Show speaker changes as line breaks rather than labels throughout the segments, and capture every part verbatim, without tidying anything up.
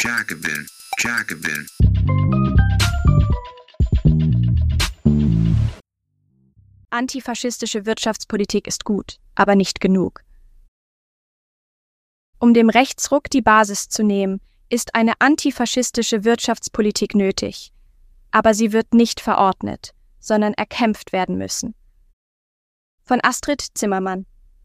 Jacobin, Jacobin.
Antifaschistische Wirtschaftspolitik ist gut, aber nicht genug. Um dem Rechtsruck die Basis zu nehmen, ist eine antifaschistische Wirtschaftspolitik nötig. Aber sie wird nicht verordnet, sondern erkämpft werden müssen. Von Astrid Zimmermann.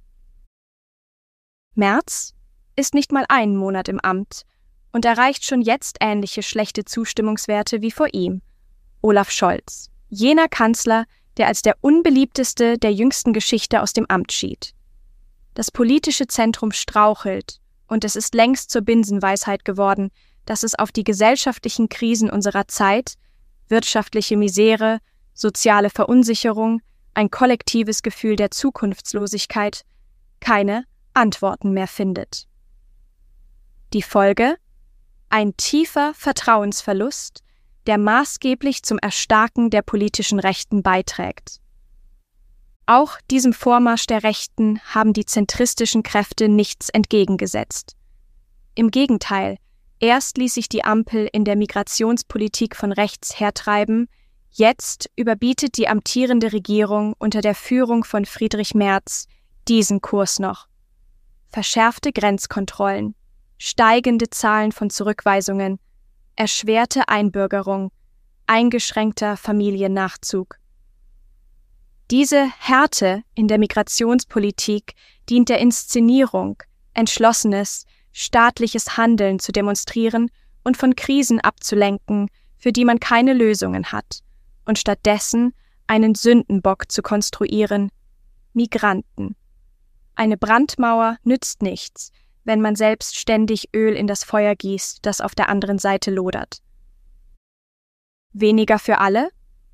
Merz ist nicht mal einen Monat im Amt und erreicht schon jetzt ähnliche schlechte Zustimmungswerte wie vor ihm. Olaf Scholz, jener Kanzler, der als der unbeliebteste der jüngsten Geschichte aus dem Amt schied. Das politische Zentrum strauchelt und es ist längst zur Binsenweisheit geworden, dass es auf die gesellschaftlichen Krisen unserer Zeit, wirtschaftliche Misere, soziale Verunsicherung, ein kollektives Gefühl der Zukunftslosigkeit, keine Antworten mehr findet. Die Folge? Ein tiefer Vertrauensverlust, der maßgeblich zum Erstarken der politischen Rechten beiträgt. Auch diesem Vormarsch der Rechten haben die zentristischen Kräfte nichts entgegengesetzt. Im Gegenteil, erst ließ sich die Ampel in der Migrationspolitik von rechts hertreiben, jetzt überbietet die amtierende Regierung unter der Führung von Friedrich Merz diesen Kurs noch. Verschärfte Grenzkontrollen, steigende Zahlen von Zurückweisungen, erschwerte Einbürgerung, eingeschränkter Familiennachzug. Diese Härte in der Migrationspolitik dient der Inszenierung, entschlossenes, staatliches Handeln zu demonstrieren und von Krisen abzulenken, für die man keine Lösungen hat, und stattdessen einen Sündenbock zu konstruieren: Migranten. Eine Brandmauer nützt nichts, wenn man selbst ständig Öl in das Feuer gießt, das auf der anderen Seite lodert. Weniger für alle?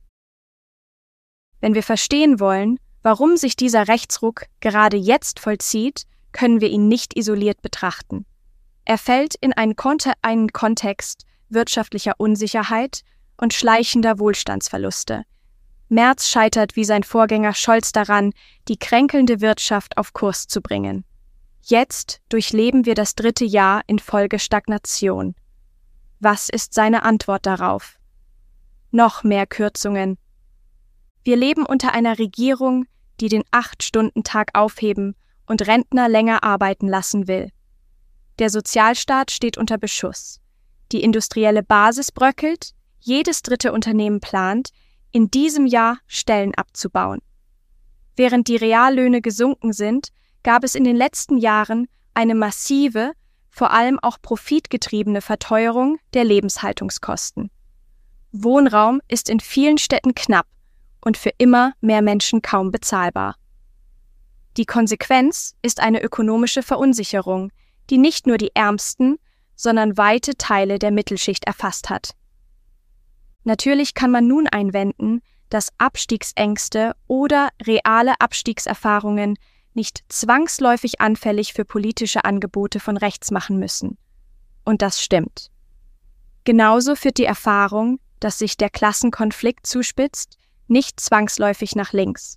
Wenn wir verstehen wollen, warum sich dieser Rechtsruck gerade jetzt vollzieht, können wir ihn nicht isoliert betrachten. Er fällt in einen, Konte- einen Kontext wirtschaftlicher Unsicherheit und schleichender Wohlstandsverluste. Merz scheitert wie sein Vorgänger Scholz daran, die kränkelnde Wirtschaft auf Kurs zu bringen. Jetzt durchleben wir das dritte Jahr in Folge Stagnation. Was ist seine Antwort darauf? Noch mehr Kürzungen. Wir leben unter einer Regierung, die den Acht-Stunden-Tag aufheben und Rentner länger arbeiten lassen will. Der Sozialstaat steht unter Beschuss. Die industrielle Basis bröckelt, jedes dritte Unternehmen plant, in diesem Jahr Stellen abzubauen. Während die Reallöhne gesunken sind, gab es in den letzten Jahren eine massive, vor allem auch profitgetriebene Verteuerung der Lebenshaltungskosten. Wohnraum ist in vielen Städten knapp und für immer mehr Menschen kaum bezahlbar. Die Konsequenz ist eine ökonomische Verunsicherung, die nicht nur die Ärmsten, sondern weite Teile der Mittelschicht erfasst hat. Natürlich kann man nun einwenden, dass Abstiegsängste oder reale Abstiegserfahrungen nicht zwangsläufig anfällig für politische Angebote von rechts machen müssen. Und das stimmt. Genauso führt die Erfahrung, dass sich der Klassenkonflikt zuspitzt, nicht zwangsläufig nach links.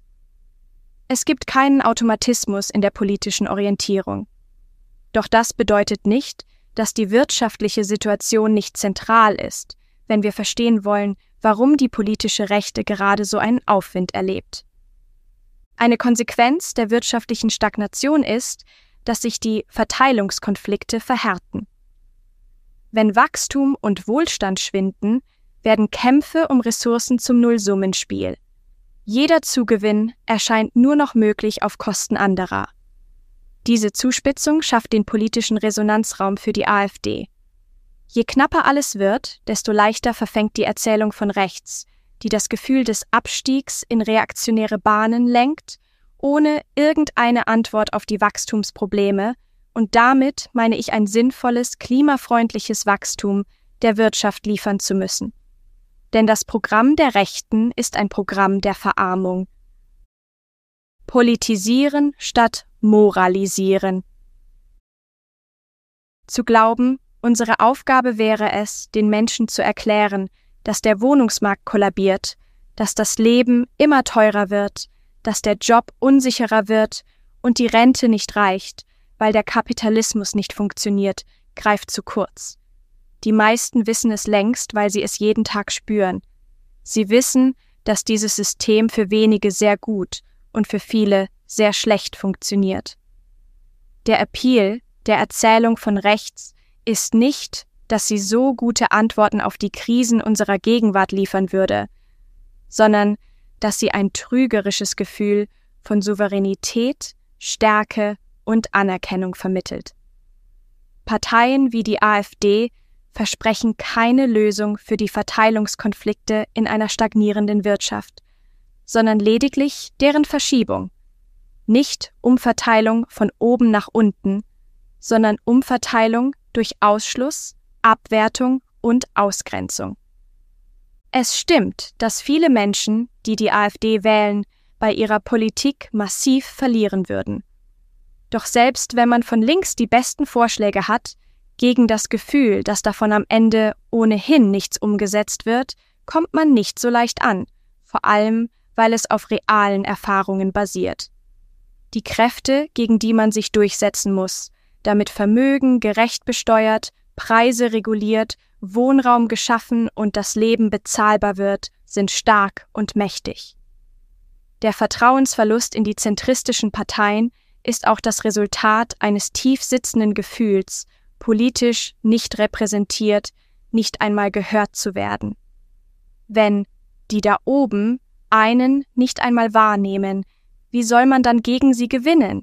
Es gibt keinen Automatismus in der politischen Orientierung. Doch das bedeutet nicht, dass die wirtschaftliche Situation nicht zentral ist, wenn wir verstehen wollen, warum die politische Rechte gerade so einen Aufwind erlebt. Eine Konsequenz der wirtschaftlichen Stagnation ist, dass sich die Verteilungskonflikte verhärten. Wenn Wachstum und Wohlstand schwinden, werden Kämpfe um Ressourcen zum Nullsummenspiel. Jeder Zugewinn erscheint nur noch möglich auf Kosten anderer. Diese Zuspitzung schafft den politischen Resonanzraum für die AfD. Je knapper alles wird, desto leichter verfängt die Erzählung von rechts, die das Gefühl des Abstiegs in reaktionäre Bahnen lenkt, ohne irgendeine Antwort auf die Wachstumsprobleme, und damit meine ich ein sinnvolles, klimafreundliches Wachstum der Wirtschaft liefern zu müssen. Denn das Programm der Rechten ist ein Programm der Verarmung. Politisieren statt moralisieren. Zu glauben, unsere Aufgabe wäre es, den Menschen zu erklären, dass der Wohnungsmarkt kollabiert, dass das Leben immer teurer wird, dass der Job unsicherer wird und die Rente nicht reicht, weil der Kapitalismus nicht funktioniert, greift zu kurz. Die meisten wissen es längst, weil sie es jeden Tag spüren. Sie wissen, dass dieses System für wenige sehr gut und für viele sehr schlecht funktioniert. Der Appeal der Erzählung von rechts ist nicht, dass sie so gute Antworten auf die Krisen unserer Gegenwart liefern würde, sondern dass sie ein trügerisches Gefühl von Souveränität, Stärke und Anerkennung vermittelt. Parteien wie die AfD versprechen keine Lösung für die Verteilungskonflikte in einer stagnierenden Wirtschaft, sondern lediglich deren Verschiebung. Nicht Umverteilung von oben nach unten, sondern Umverteilung durch Ausschluss, Abwertung und Ausgrenzung. Es stimmt, dass viele Menschen, die die AfD wählen, bei ihrer Politik massiv verlieren würden. Doch selbst wenn man von links die besten Vorschläge hat, gegen das Gefühl, dass davon am Ende ohnehin nichts umgesetzt wird, kommt man nicht so leicht an, vor allem, weil es auf realen Erfahrungen basiert. Die Kräfte, gegen die man sich durchsetzen muss, damit Vermögen gerecht besteuert, Preise reguliert, Wohnraum geschaffen und das Leben bezahlbar wird, sind stark und mächtig. Der Vertrauensverlust in die zentristischen Parteien ist auch das Resultat eines tief sitzenden Gefühls, politisch nicht repräsentiert, nicht einmal gehört zu werden. Wenn die da oben einen nicht einmal wahrnehmen, wie soll man dann gegen sie gewinnen?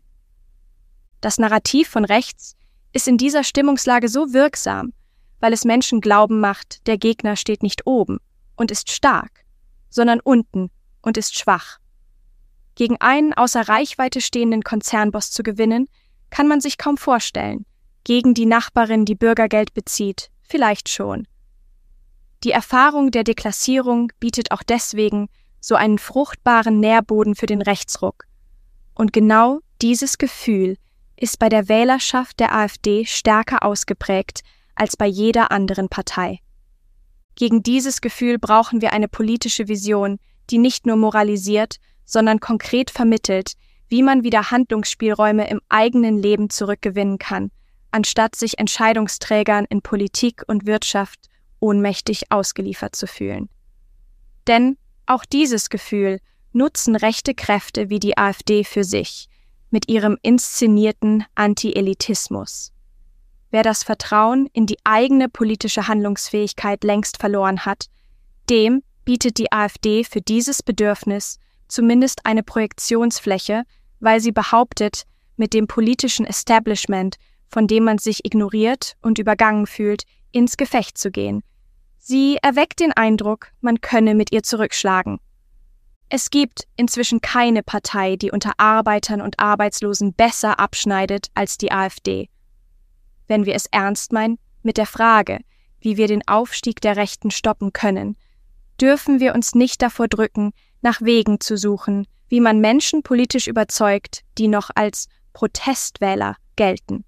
Das Narrativ von rechts ist in dieser Stimmungslage so wirksam, weil es Menschen glauben macht, der Gegner steht nicht oben und ist stark, sondern unten und ist schwach. Gegen einen außer Reichweite stehenden Konzernboss zu gewinnen, kann man sich kaum vorstellen. Gegen die Nachbarin, die Bürgergeld bezieht, vielleicht schon. Die Erfahrung der Deklassierung bietet auch deswegen so einen fruchtbaren Nährboden für den Rechtsruck. Und genau dieses Gefühl ist bei der Wählerschaft der AfD stärker ausgeprägt als bei jeder anderen Partei. Gegen dieses Gefühl brauchen wir eine politische Vision, die nicht nur moralisiert, sondern konkret vermittelt, wie man wieder Handlungsspielräume im eigenen Leben zurückgewinnen kann, anstatt sich Entscheidungsträgern in Politik und Wirtschaft ohnmächtig ausgeliefert zu fühlen. Denn auch dieses Gefühl nutzen rechte Kräfte wie die AfD für sich, mit ihrem inszenierten Anti-Elitismus. Wer das Vertrauen in die eigene politische Handlungsfähigkeit längst verloren hat, dem bietet die AfD für dieses Bedürfnis zumindest eine Projektionsfläche, weil sie behauptet, mit dem politischen Establishment, von dem man sich ignoriert und übergangen fühlt, ins Gefecht zu gehen. Sie erweckt den Eindruck, man könne mit ihr zurückschlagen. Es gibt inzwischen keine Partei, die unter Arbeitern und Arbeitslosen besser abschneidet als die AfD. Wenn wir es ernst meinen mit der Frage, wie wir den Aufstieg der Rechten stoppen können, dürfen wir uns nicht davor drücken, nach Wegen zu suchen, wie man Menschen politisch überzeugt, die noch als Protestwähler gelten.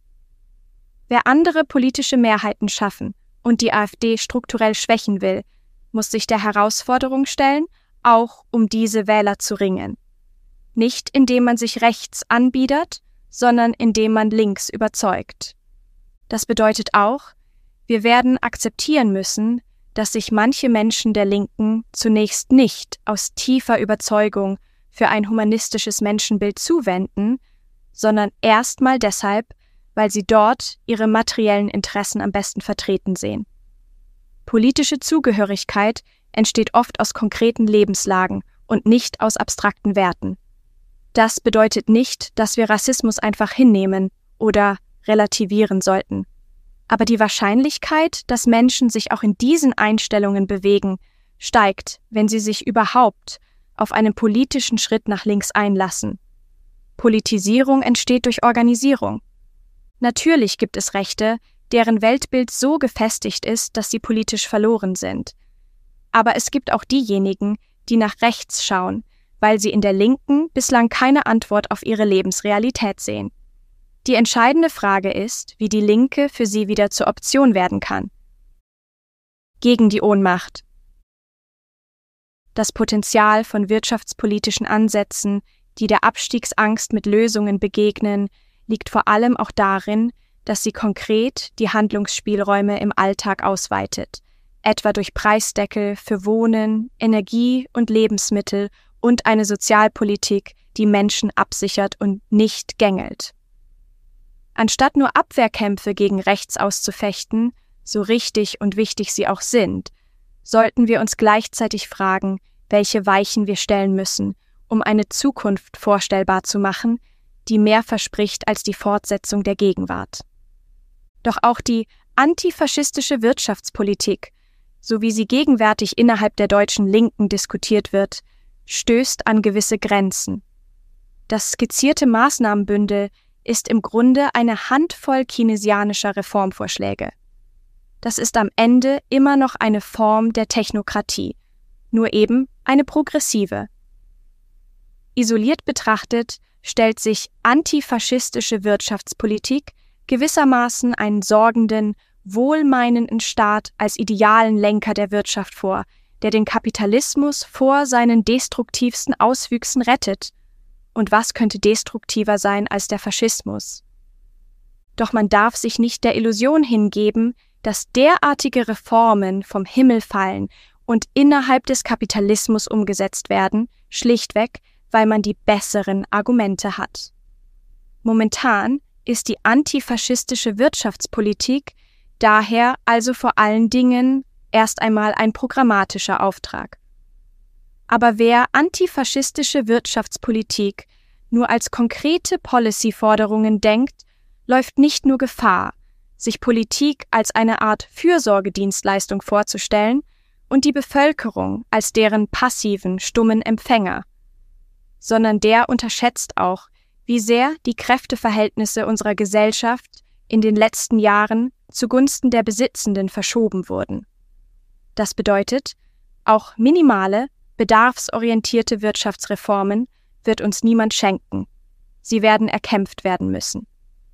Wer andere politische Mehrheiten schaffen und die AfD strukturell schwächen will, muss sich der Herausforderung stellen, auch um diese Wähler zu ringen. Nicht indem man sich rechts anbiedert, sondern indem man links überzeugt. Das bedeutet auch, wir werden akzeptieren müssen, dass sich manche Menschen der Linken zunächst nicht aus tiefer Überzeugung für ein humanistisches Menschenbild zuwenden, sondern erstmal deshalb, weil sie dort ihre materiellen Interessen am besten vertreten sehen. Politische Zugehörigkeit entsteht oft aus konkreten Lebenslagen und nicht aus abstrakten Werten. Das bedeutet nicht, dass wir Rassismus einfach hinnehmen oder relativieren sollten. Aber die Wahrscheinlichkeit, dass Menschen sich auch in diesen Einstellungen bewegen, steigt, wenn sie sich überhaupt auf einen politischen Schritt nach links einlassen. Politisierung entsteht durch Organisierung. Natürlich gibt es Rechte, deren Weltbild so gefestigt ist, dass sie politisch verloren sind. Aber es gibt auch diejenigen, die nach rechts schauen, weil sie in der Linken bislang keine Antwort auf ihre Lebensrealität sehen. Die entscheidende Frage ist, wie die Linke für sie wieder zur Option werden kann. Gegen die Ohnmacht. Das Potenzial von wirtschaftspolitischen Ansätzen, die der Abstiegsangst mit Lösungen begegnen, liegt vor allem auch darin, dass sie konkret die Handlungsspielräume im Alltag ausweitet, etwa durch Preisdeckel für Wohnen, Energie und Lebensmittel und eine Sozialpolitik, die Menschen absichert und nicht gängelt. Anstatt nur Abwehrkämpfe gegen rechts auszufechten, so richtig und wichtig sie auch sind, sollten wir uns gleichzeitig fragen, welche Weichen wir stellen müssen, um eine Zukunft vorstellbar zu machen, die mehr verspricht als die Fortsetzung der Gegenwart. Doch auch die antifaschistische Wirtschaftspolitik, so wie sie gegenwärtig innerhalb der deutschen Linken diskutiert wird, stößt an gewisse Grenzen. Das skizzierte Maßnahmenbündel ist im Grunde eine Handvoll keynesianischer Reformvorschläge. Das ist am Ende immer noch eine Form der Technokratie, nur eben eine progressive. Isoliert betrachtet stellt sich antifaschistische Wirtschaftspolitik gewissermaßen einen sorgenden, wohlmeinenden Staat als idealen Lenker der Wirtschaft vor, der den Kapitalismus vor seinen destruktivsten Auswüchsen rettet. Und was könnte destruktiver sein als der Faschismus? Doch man darf sich nicht der Illusion hingeben, dass derartige Reformen vom Himmel fallen und innerhalb des Kapitalismus umgesetzt werden, schlichtweg, weil man die besseren Argumente hat. Momentan ist die antifaschistische Wirtschaftspolitik daher also vor allen Dingen erst einmal ein programmatischer Auftrag. Aber wer antifaschistische Wirtschaftspolitik nur als konkrete Policy-Forderungen denkt, läuft nicht nur Gefahr, sich Politik als eine Art Fürsorgedienstleistung vorzustellen und die Bevölkerung als deren passiven, stummen Empfänger, sondern der unterschätzt auch, wie sehr die Kräfteverhältnisse unserer Gesellschaft in den letzten Jahren zugunsten der Besitzenden verschoben wurden. Das bedeutet, auch minimale, bedarfsorientierte Wirtschaftsreformen wird uns niemand schenken. Sie werden erkämpft werden müssen.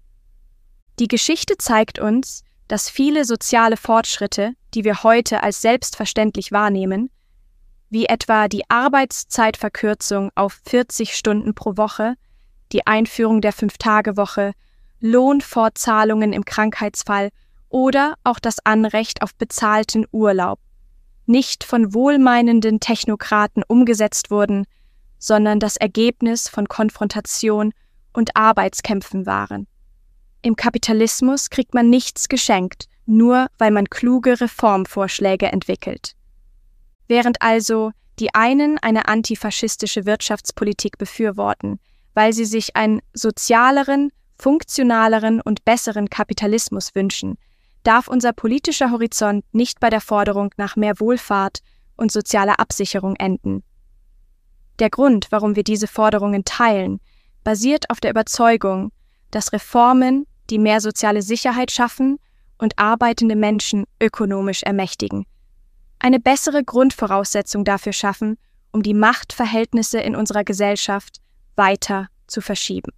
Die Geschichte zeigt uns, dass viele soziale Fortschritte, die wir heute als selbstverständlich wahrnehmen, wie etwa die Arbeitszeitverkürzung auf vierzig Stunden pro Woche, die Einführung der Fünf-Tage-Woche, Lohnfortzahlungen im Krankheitsfall oder auch das Anrecht auf bezahlten Urlaub, nicht von wohlmeinenden Technokraten umgesetzt wurden, sondern das Ergebnis von Konfrontation und Arbeitskämpfen waren. Im Kapitalismus kriegt man nichts geschenkt, nur weil man kluge Reformvorschläge entwickelt. Während also die einen eine antifaschistische Wirtschaftspolitik befürworten, weil sie sich einen sozialeren, funktionaleren und besseren Kapitalismus wünschen, darf unser politischer Horizont nicht bei der Forderung nach mehr Wohlfahrt und sozialer Absicherung enden. Der Grund, warum wir diese Forderungen teilen, basiert auf der Überzeugung, dass Reformen, die mehr soziale Sicherheit schaffen und arbeitende Menschen ökonomisch ermächtigen, eine bessere Grundvoraussetzung dafür schaffen, um die Machtverhältnisse in unserer Gesellschaft weiter zu verschieben.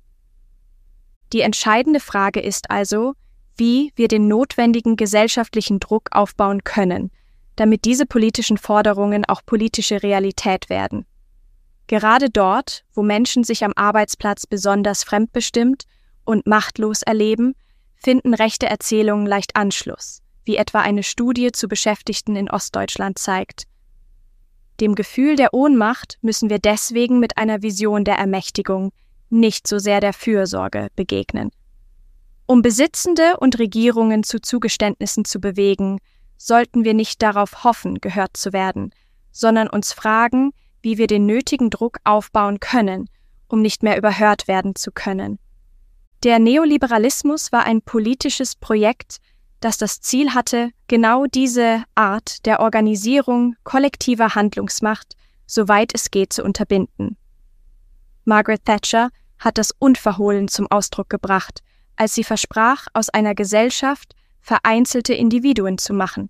Die entscheidende Frage ist also, wie wir den notwendigen gesellschaftlichen Druck aufbauen können, damit diese politischen Forderungen auch politische Realität werden. Gerade dort, wo Menschen sich am Arbeitsplatz besonders fremdbestimmt und machtlos erleben, finden rechte Erzählungen leicht Anschluss, wie etwa eine Studie zu Beschäftigten in Ostdeutschland zeigt. Dem Gefühl der Ohnmacht müssen wir deswegen mit einer Vision der Ermächtigung, nicht so sehr der Fürsorge, begegnen. Um Besitzende und Regierungen zu Zugeständnissen zu bewegen, sollten wir nicht darauf hoffen, gehört zu werden, sondern uns fragen, wie wir den nötigen Druck aufbauen können, um nicht mehr überhört werden zu können. Der Neoliberalismus war ein politisches Projekt, das das Ziel hatte, genau diese Art der Organisierung kollektiver Handlungsmacht, soweit es geht, zu unterbinden. Margaret Thatcher hat das unverhohlen zum Ausdruck gebracht, als sie versprach, aus einer Gesellschaft vereinzelte Individuen zu machen.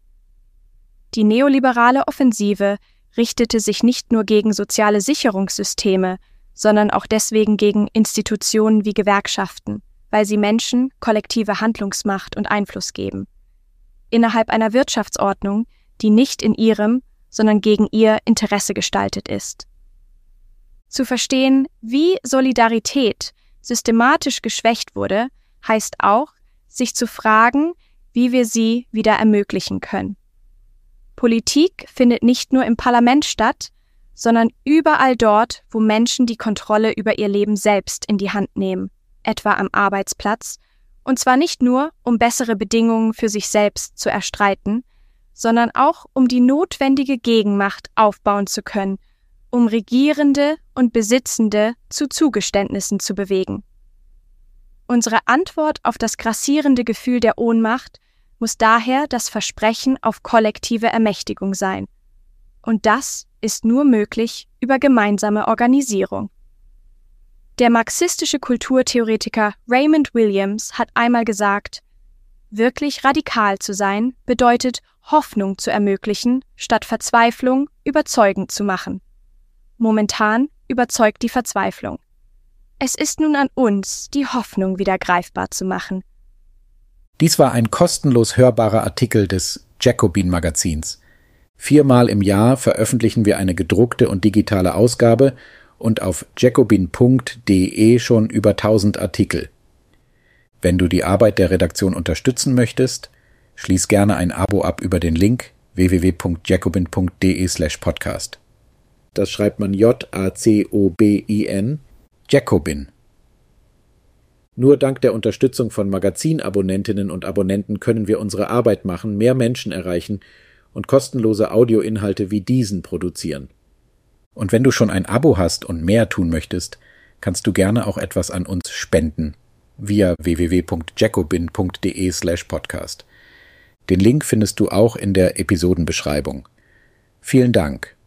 Die neoliberale Offensive richtete sich nicht nur gegen soziale Sicherungssysteme, sondern auch deswegen gegen Institutionen wie Gewerkschaften, weil sie Menschen kollektive Handlungsmacht und Einfluss geben. Innerhalb einer Wirtschaftsordnung, die nicht in ihrem, sondern gegen ihr Interesse gestaltet ist. Zu verstehen, wie Solidarität systematisch geschwächt wurde, heißt auch, sich zu fragen, wie wir sie wieder ermöglichen können. Politik findet nicht nur im Parlament statt, sondern überall dort, wo Menschen die Kontrolle über ihr Leben selbst in die Hand nehmen, etwa am Arbeitsplatz, und zwar nicht nur, um bessere Bedingungen für sich selbst zu erstreiten, sondern auch, um die notwendige Gegenmacht aufbauen zu können, um Regierende und Besitzende zu Zugeständnissen zu bewegen. Unsere Antwort auf das grassierende Gefühl der Ohnmacht muss daher das Versprechen auf kollektive Ermächtigung sein. Und das ist nur möglich über gemeinsame Organisierung. Der marxistische Kulturtheoretiker Raymond Williams hat einmal gesagt, wirklich radikal zu sein bedeutet, Hoffnung zu ermöglichen, statt Verzweiflung überzeugend zu machen. Momentan überzeugt die Verzweiflung. Es ist nun an uns, die Hoffnung wieder greifbar zu machen.
Dies war ein kostenlos hörbarer Artikel des Jacobin-Magazins. Viermal im Jahr veröffentlichen wir eine gedruckte und digitale Ausgabe und auf jacobin punkt de schon über tausend Artikel. Wenn du die Arbeit der Redaktion unterstützen möchtest, schließ gerne ein Abo ab über den Link w w w punkt jacobin punkt de slash podcast. Das schreibt man J A C O B I N, Jacobin. Nur dank der Unterstützung von Magazinabonnentinnen und Abonnenten können wir unsere Arbeit machen, mehr Menschen erreichen und kostenlose Audioinhalte wie diesen produzieren. Und wenn du schon ein Abo hast und mehr tun möchtest, kannst du gerne auch etwas an uns spenden via w w w punkt jacobin punkt de slash podcast. Den Link findest du auch in der Episodenbeschreibung. Vielen Dank.